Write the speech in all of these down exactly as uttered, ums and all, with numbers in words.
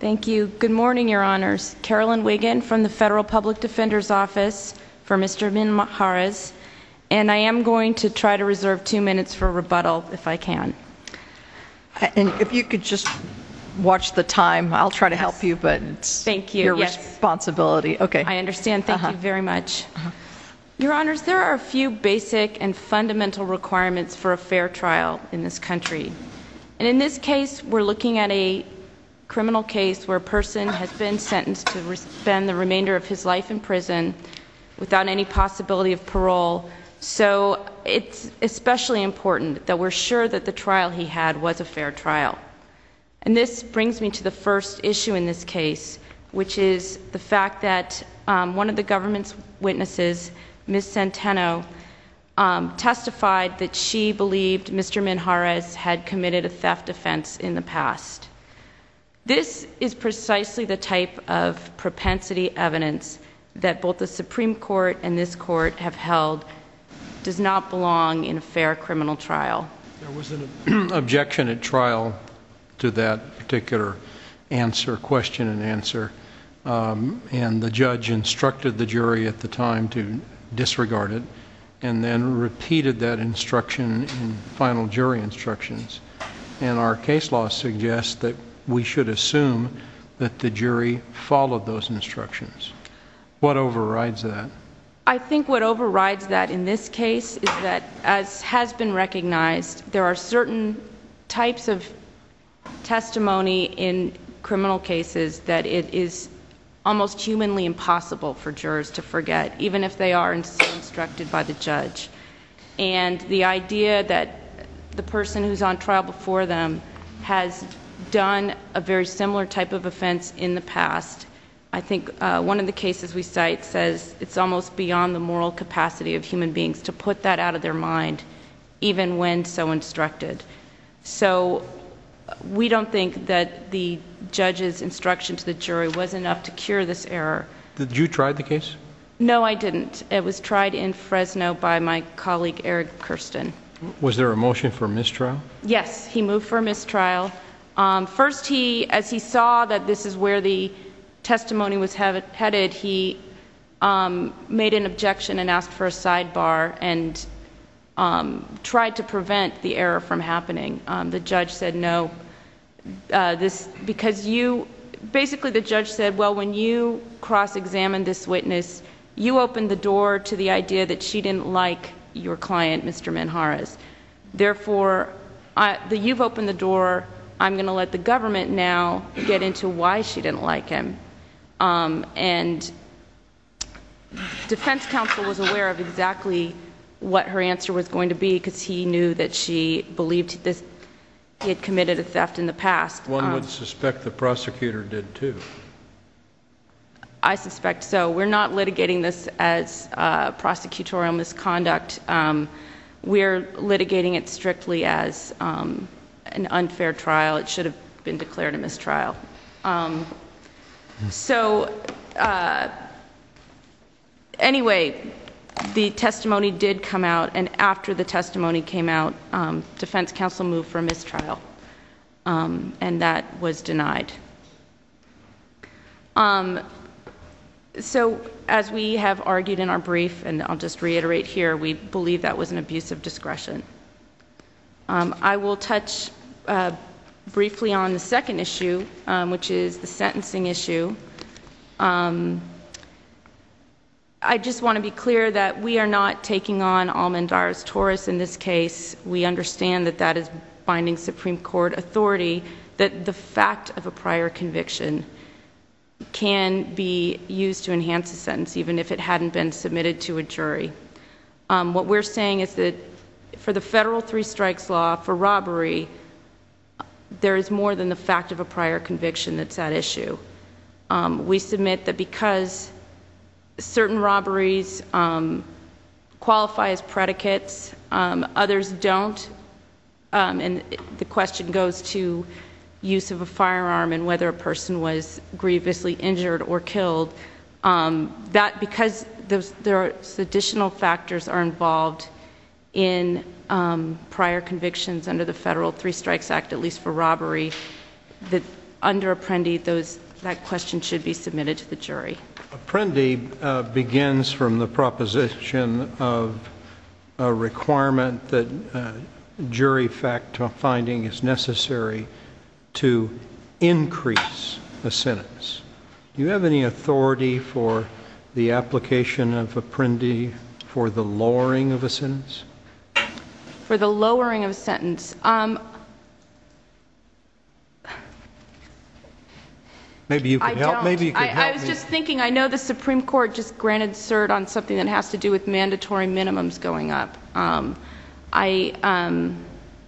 Thank you. Good morning, Your Honors. Carolyn Wiggin from the Federal Public Defender's Office for Mister Mijares, and I am going to try to reserve two minutes for rebuttal if I can. And if you could just watch the time, I'll try to yes. help you, but it's Thank you. your yes. responsibility. Okay. I understand. Thank uh-huh. you very much. Uh-huh. Your Honors, there are a few basic and fundamental requirements for a fair trial in this country. And in this case, we're looking at a criminal case where a person has been sentenced to spend the remainder of his life in prison without any possibility of parole. So it's especially important that we're sure that the trial he had was a fair trial. And this brings me to the first issue in this case, which is the fact that um, one of the government's witnesses, Miz Centeno, um, testified that she believed Mister Mijares had committed a theft offense in the past. This is precisely the type of propensity evidence that both the Supreme Court and this court have held does not belong in a fair criminal trial. There was an objection at trial to that particular answer, question and answer, um, and the judge instructed the jury at the time to disregard it and then repeated that instruction in final jury instructions. And our case law suggests that we should assume that the jury followed those instructions. What overrides that? I think what overrides that in this case is that, as has been recognized, there are certain types of testimony in criminal cases that it is almost humanly impossible for jurors to forget, even if they are instructed by the judge. And the idea that the person who's on trial before them has done a very similar type of offense in the past, I think uh, one of the cases we cite says it's almost beyond the moral capacity of human beings to put that out of their mind, even when so instructed. So we don't think that the judge's instruction to the jury was enough to cure this error. Did you try the case? No, I didn't. It was tried in Fresno by my colleague Eric Kirsten. Was there a motion for mistrial? Yes, he moved for a mistrial. Um, first, he, as he saw that this is where the testimony was he- headed, he um, made an objection and asked for a sidebar and um, tried to prevent the error from happening. Um, the judge said no. Uh, this because you basically the judge said, well, when you cross-examined this witness, you opened the door to the idea that she didn't like your client, Mister Mijares. Therefore, I, the, you've opened the door. I'm going to let the government now get into why she didn't like him. Um, and defense counsel was aware of exactly what her answer was going to be because he knew that she believed this, he had committed a theft in the past. One um, would suspect the prosecutor did too. I suspect so. We're not litigating this as uh, prosecutorial misconduct. Um, we're litigating it strictly as um, an unfair trial. It should have been declared a mistrial. Um, so uh, anyway, the testimony did come out, and after the testimony came out, um, defense counsel moved for a mistrial, um, and that was denied. Um, so as we have argued in our brief, and I'll just reiterate here, we believe that was an abuse of discretion. Um, I will touch uh, briefly on the second issue, um, which is the sentencing issue. Um, I just want to be clear that we are not taking on Almendarez-Torres in this case. We understand that that is binding Supreme Court authority, that the fact of a prior conviction can be used to enhance a sentence even if it hadn't been submitted to a jury. Um, what we're saying is that for the federal three strikes law for robbery, there is more than the fact of a prior conviction that's at issue. Um, we submit that because certain robberies um, qualify as predicates, um, others don't, um, and the question goes to use of a firearm and whether a person was grievously injured or killed, um, that because those, there are additional factors are involved in um, prior convictions under the Federal Three Strikes Act, at least for robbery, that under Apprendi, those, that question should be submitted to the jury. Apprendi uh, begins from the proposition of a requirement that uh, jury fact finding is necessary to increase a sentence. Do you have any authority for the application of Apprendi for the lowering of a sentence? For the lowering of a sentence, um, maybe you could I help. don't. Maybe you could I, help I was me. just thinking. I know the Supreme Court just granted cert on something that has to do with mandatory minimums going up. Um, I, um,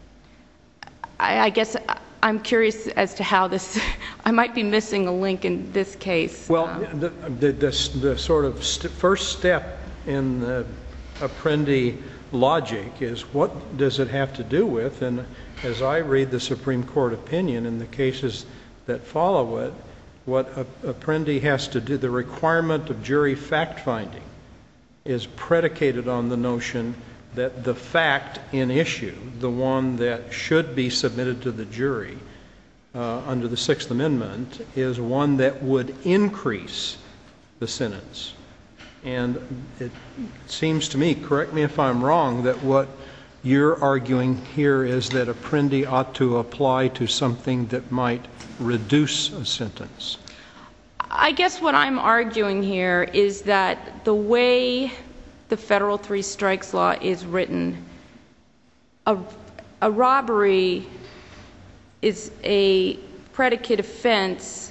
I, I guess I'm curious as to how this. I might be missing a link in this case. Well, um, the, the, the, the sort of st first step in the Apprendi logic is what does it have to do with? And as I read the Supreme Court opinion in the cases that follow it, what Apprendi has to do, the requirement of jury fact-finding is predicated on the notion that the fact in issue, the one that should be submitted to the jury uh, under the Sixth Amendment, is one that would increase the sentence. And it seems to me, correct me if I'm wrong, that what you're arguing here is that Apprendi ought to apply to something that might reduce a sentence. I guess what I'm arguing here is that the way the federal three strikes law is written, a, a robbery is a predicate offense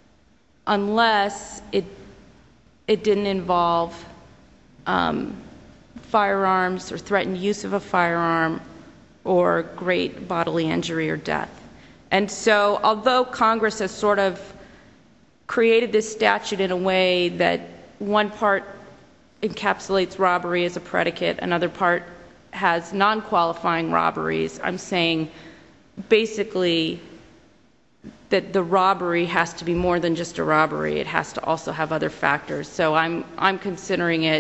unless it it didn't involve um, firearms or threatened use of a firearm or great bodily injury or death. And so although Congress has sort of created this statute in a way that one part encapsulates robbery as a predicate, another part has non-qualifying robberies, I'm saying basically that the robbery has to be more than just a robbery. It has to also have other factors. So I'm, I'm considering it,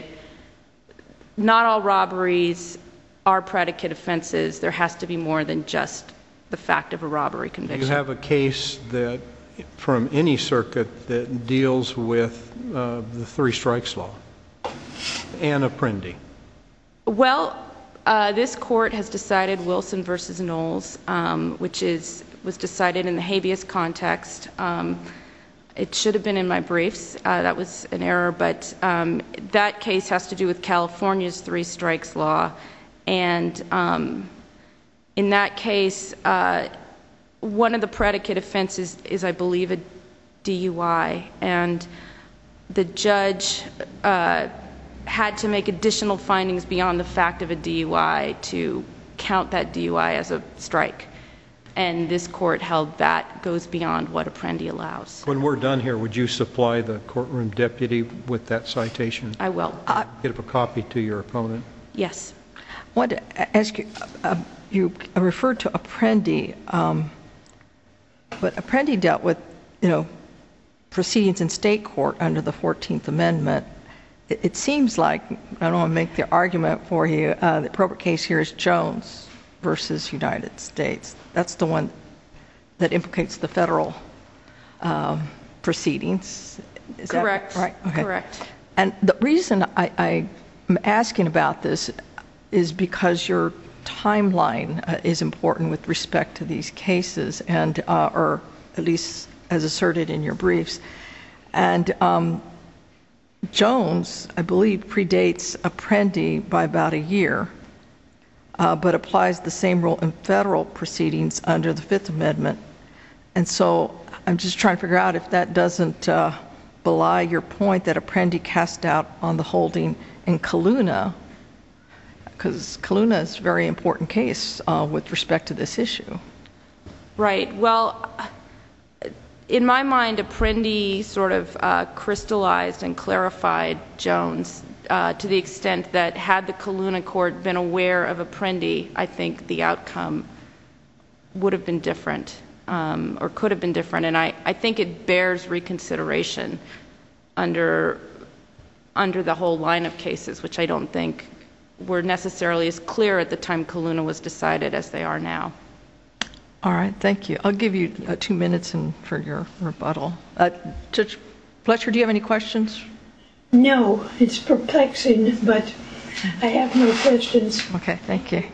not all robberies are predicate offenses. There has to be more than just the fact of a robbery conviction. You have a case that, from any circuit, that deals with uh, the three strikes law and Apprendi? Well, uh, this court has decided Wilson versus Knowles, um, which is was decided in the habeas context. Um, it should have been in my briefs. Uh, that was an error, but um, that case has to do with California's three strikes law, and um, in that case, uh, one of the predicate offenses is, I believe, a D U I, and the judge uh, had to make additional findings beyond the fact of a D U I to count that D U I as a strike. And this court held that goes beyond what Apprendi allows. When we're done here, would you supply the courtroom deputy with that citation? I will. Uh, Get up a copy to your opponent. Yes. I want to ask you, uh, you referred to Apprendi, um, but Apprendi dealt with, you know, proceedings in state court under the fourteenth Amendment. It, it seems like, I don't want to make the argument for you, uh, the appropriate case here is Jones versus United States. That's the one that implicates the federal um, proceedings. Is Correct. That right? Okay. Correct. And the reason I, I'm asking about this is because your timeline uh, is important with respect to these cases, and uh, or at least as asserted in your briefs. And um, Jones, I believe, predates Apprendi by about a year, uh, but applies the same rule in federal proceedings under the Fifth Amendment. And so I'm just trying to figure out if that doesn't uh, belie your point that Apprendi cast doubt on the holding in Coluna, because Coluna is a very important case uh, with respect to this issue. Right. Well, in my mind, Apprendi sort of uh, crystallized and clarified Jones uh, to the extent that had the Coluna court been aware of Apprendi, I think the outcome would have been different, um, or could have been different. And I, I think it bears reconsideration under, under the whole line of cases, which I don't think were necessarily as clear at the time Coluna was decided as they are now. All right, thank you. I'll give you uh, two minutes and for your rebuttal. Uh, Judge Fletcher, do you have any questions? No, it's perplexing, but I have no questions. Okay, thank you.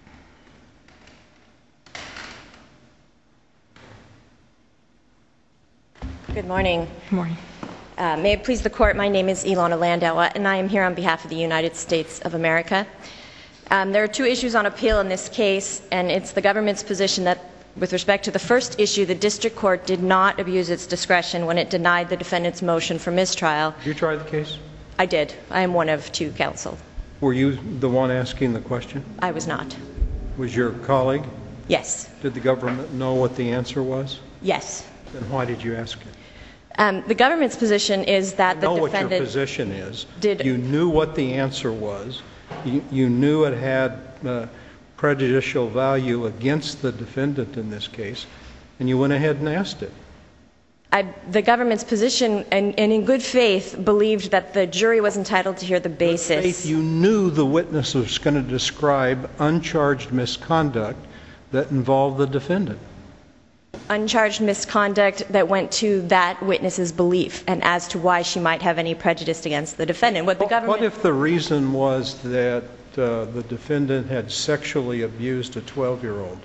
Good morning. Good morning. Uh, may it please the Court, my name is Ilana Landau, and I am here on behalf of the United States of America. Um, there are two issues on appeal in this case, and it's the government's position that with respect to the first issue, the district court did not abuse its discretion when it denied the defendant's motion for mistrial. Did you try the case? I did. I am one of two counsel. Were you the one asking the question? I was not. Was your colleague? Yes. Did the government know what the answer was? Yes. Then why did you ask it? Um, the government's position is that the know defendant... what your position is. Did, you knew what the answer was. You, you knew it had uh, prejudicial value against the defendant in this case, and you went ahead and asked it. I, the government's position, and, and in good faith, believed that the jury was entitled to hear the basis. Good faith, you knew the witness was going to describe uncharged misconduct that involved the defendant. Uncharged misconduct that went to that witness's belief and as to why she might have any prejudice against the defendant. What the government... What if the reason was that uh, the defendant had sexually abused a twelve-year-old?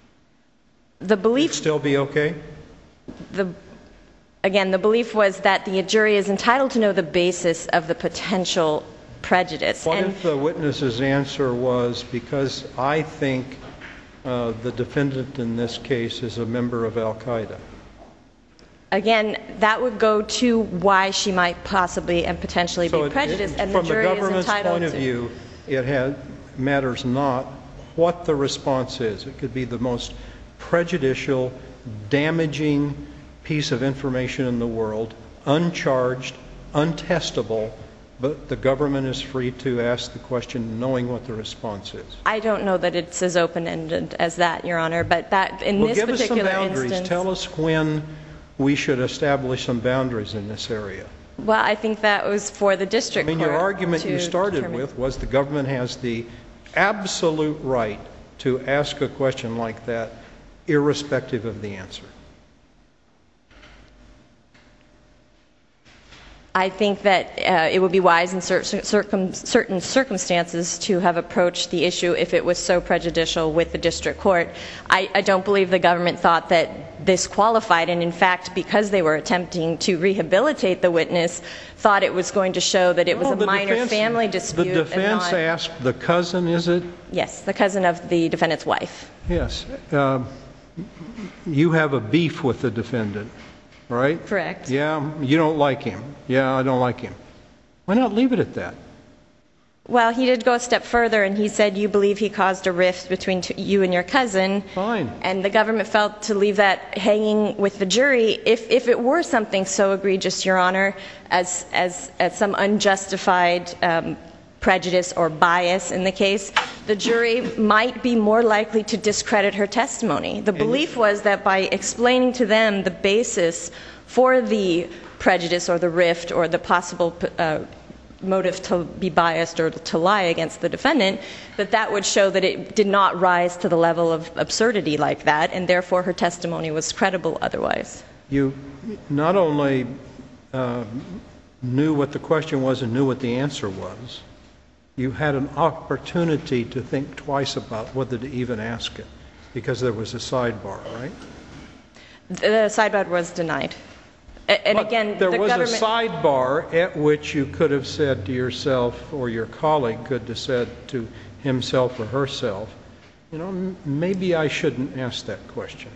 The belief... Would it still be okay? The, again, the belief was that the jury is entitled to know the basis of the potential prejudice. What and if the witness's answer was, because I think Uh, the defendant in this case is a member of Al-Qaeda? Again, that would go to why she might possibly and potentially so be it, prejudiced, it, and the jury is entitled to... From the government's point of view, it had, matters not what the response is. It could be the most prejudicial, damaging piece of information in the world, uncharged, untestable, but the government is free to ask the question knowing what the response is. I don't know that it's as open-ended as that, Your Honor, but that in well, this give particular us some boundaries. instance... Tell us when we should establish some boundaries in this area. Well, I think that was for the district I mean, court your argument to you started determine. with was the government has the absolute right to ask a question like that, irrespective of the answer. I think that uh, it would be wise in cer circum certain circumstances to have approached the issue if it was so prejudicial with the district court. I, I don't believe the government thought that this qualified, and in fact, because they were attempting to rehabilitate the witness, thought it was going to show that it was well, a minor defense, family dispute. The defense and not, asked the cousin, is it? Yes, the cousin of the defendant's wife. Yes. Uh, you have a beef with the defendant. Right? Correct. Yeah, you don't like him. Yeah, I don't like him. Why not leave it at that? Well, he did go a step further, and he said you believe he caused a rift between t you and your cousin. Fine. And the government felt to leave that hanging with the jury. If, if it were something so egregious, Your Honor, as, as, as some unjustified um, prejudice or bias in the case, the jury might be more likely to discredit her testimony. The belief was that by explaining to them the basis for the prejudice or the rift or the possible uh, motive to be biased or to lie against the defendant, that that would show that it did not rise to the level of absurdity like that, and therefore her testimony was credible otherwise. You not only uh, knew what the question was and knew what the answer was, you had an opportunity to think twice about whether to even ask it, because there was a sidebar, right? The sidebar was denied. And but again, there the was government... a sidebar at which you could have said to yourself, or your colleague could have said to himself or herself, you know, maybe I shouldn't ask that question.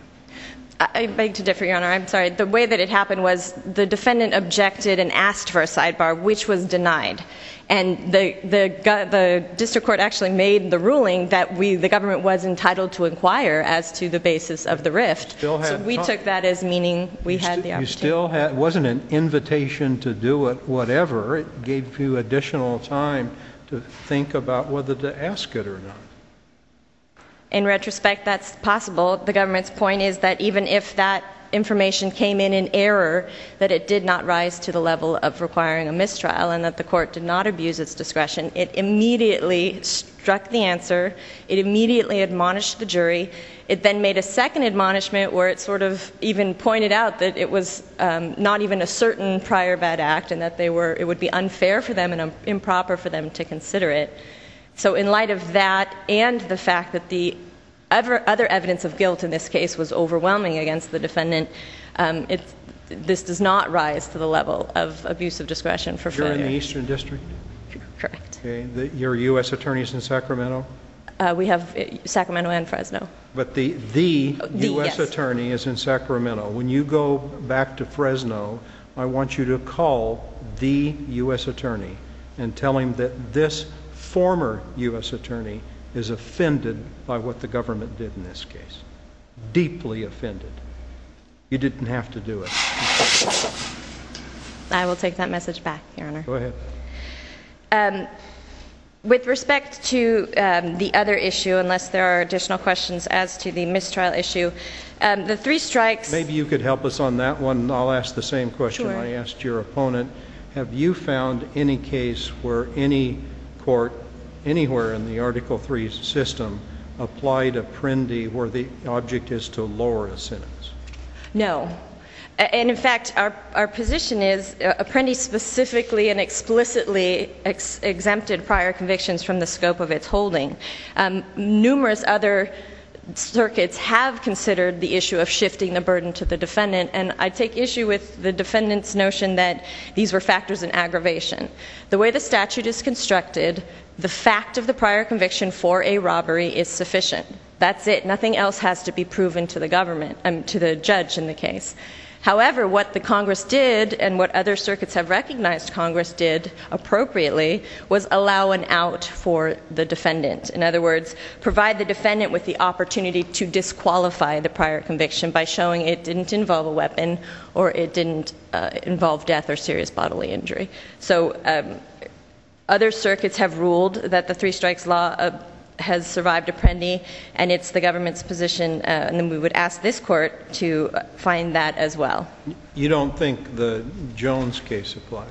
I beg to differ, Your Honor. I'm sorry. The way that it happened was the defendant objected and asked for a sidebar, which was denied. And the, the, the district court actually made the ruling that we, the government was entitled to inquire as to the basis of the rift. So we took that as meaning we had the opportunity. You still had, it wasn't an invitation to do it, whatever. It gave you additional time to think about whether to ask it or not. In retrospect, that's possible. The government's point is that even if that information came in in error, that it did not rise to the level of requiring a mistrial and that the court did not abuse its discretion. It immediately struck the answer. It immediately admonished the jury. It then made a second admonishment where it sort of even pointed out that it was um, not even a certain prior bad act and that they were, it would be unfair for them and um, improper for them to consider it. So in light of that and the fact that the other, other evidence of guilt in this case was overwhelming against the defendant, um, it, this does not rise to the level of abuse of discretion for failure. You're in the Eastern District? Correct. Okay. The, your U S attorneys in Sacramento? Uh, we have uh, Sacramento and Fresno. But the, the, the U S yes. attorney is in Sacramento. When you go back to Fresno, I want you to call the U S attorney and tell him that this former U S attorney is offended by what the government did in this case. Deeply offended. You didn't have to do it. I will take that message back, Your Honor. Go ahead. Um, with respect to um, the other issue, unless there are additional questions as to the mistrial issue, um, the three strikes... Maybe you could help us on that one. I'll ask the same question Sure. I asked your opponent. Have you found any case where any court anywhere in the Article three system applied Apprendi where the object is to lower a sentence? No. And in fact, our, our position is uh, Apprendi specifically and explicitly ex exempted prior convictions from the scope of its holding. Um, numerous other circuits have considered the issue of shifting the burden to the defendant, and I take issue with the defendant's notion that these were factors in aggravation. The way the statute is constructed, the fact of the prior conviction for a robbery is sufficient. That's it. Nothing else has to be proven to the government, um, to the judge in the case. However, what the Congress did, and what other circuits have recognized Congress did appropriately, was allow an out for the defendant. In other words, provide the defendant with the opportunity to disqualify the prior conviction by showing it didn't involve a weapon or it didn't uh, involve death or serious bodily injury. So um, other circuits have ruled that the three strikes law uh, has survived Apprendi, and it's the government's position, uh, and then we would ask this court to find that as well. You don't think the Jones case applies?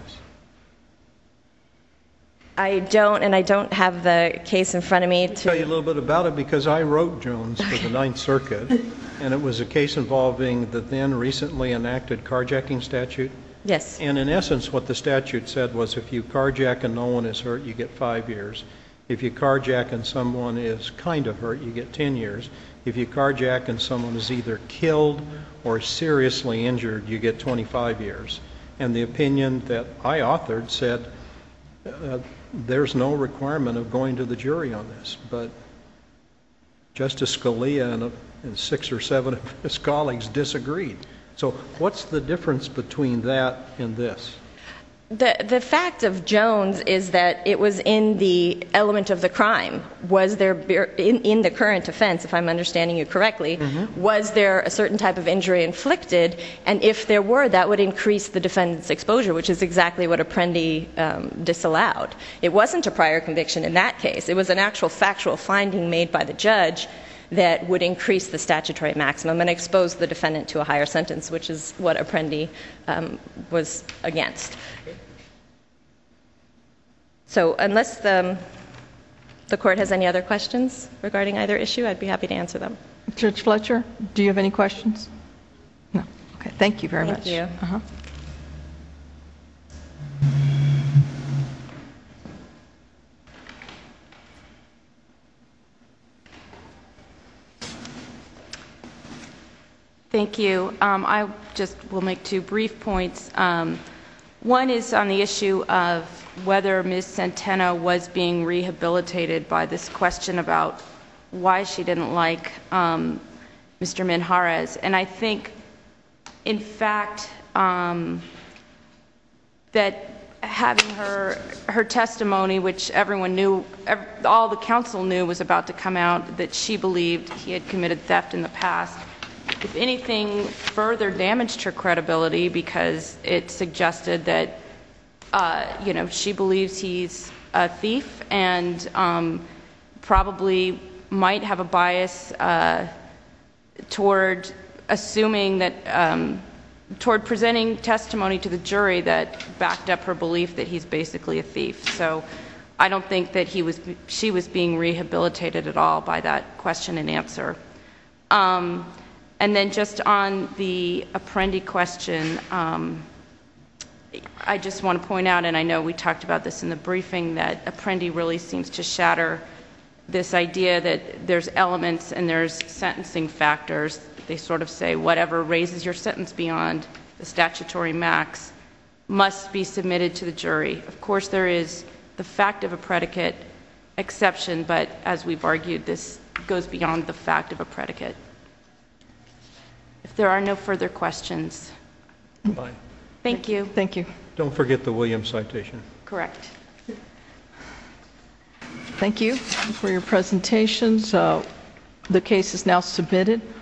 I don't, and I don't have the case in front of me to... I'll tell you a little bit about it because I wrote Jones for the Ninth Circuit, and it was a case involving the then recently enacted carjacking statute. Yes. And in essence, what the statute said was if you carjack and no one is hurt, you get five years. If you carjack and someone is kind of hurt, you get ten years. If you carjack and someone is either killed or seriously injured, you get twenty-five years. And the opinion that I authored said uh, there's no requirement of going to the jury on this. But Justice Scalia and, uh, and six or seven of his colleagues disagreed. So what's the difference between that and this? The, the fact of Jones is that it was in the element of the crime. Was there, in, in the current offense, if I'm understanding you correctly, mm-hmm. was there a certain type of injury inflicted? And if there were, that would increase the defendant's exposure, which is exactly what Apprendi um, disallowed. It wasn't a prior conviction in that case. It was an actual factual finding made by the judge that would increase the statutory maximum and expose the defendant to a higher sentence, which is what Apprendi um, was against. So unless the, the court has any other questions regarding either issue, I'd be happy to answer them. Judge Fletcher, do you have any questions? No. Okay. Thank you very Thank much. you. Uh-huh. Thank you. Um, I just will make two brief points. Um, one is on the issue of whether Miz Centeno was being rehabilitated by this question about why she didn't like um, Mister Minjarez. And I think, in fact, um, that having her her testimony, which everyone knew, every, all the counsel knew was about to come out, that she believed he had committed theft in the past, if anything, further damaged her credibility because it suggested that, uh, you know, she believes he's a thief and um, probably might have a bias uh, toward assuming that, um, toward presenting testimony to the jury that backed up her belief that he's basically a thief. So I don't think that he was, she was being rehabilitated at all by that question and answer. Um, and then just on the Apprendi question, um, I just want to point out, and I know we talked about this in the briefing, that Apprendi really seems to shatter this idea that there's elements and there's sentencing factors. They sort of say whatever raises your sentence beyond the statutory max must be submitted to the jury. Of course, there is the fact of a predicate exception, but as we've argued, this goes beyond the fact of a predicate. If there are no further questions. Fine. Thank you. Thank you. Don't forget the Williams citation. Correct. Thank you for your presentations. Uh, The case is now submitted.